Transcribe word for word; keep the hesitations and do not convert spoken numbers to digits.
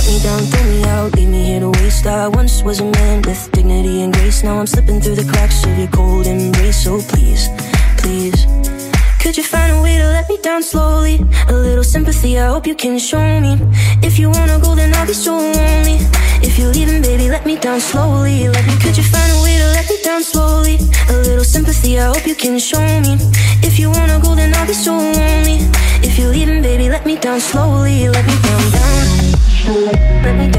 let me down, throw me out, leave me here to waste. I once was a man with dignity and grace. Now I'm slipping through the cracks of your cold embrace. So please, please, could you find a way to let me down slowly? A little sympathy, I hope you can show me. If you wanna go, then I'll be so lonely. If you're leaving, baby, let me down slowly. Let me, could you find a way to let me down slowly? A little sympathy, I hope you can show me. If you wanna go, then I'll be so lonely. If you're leaving, baby, let me down slowly. Let me down, down. Let me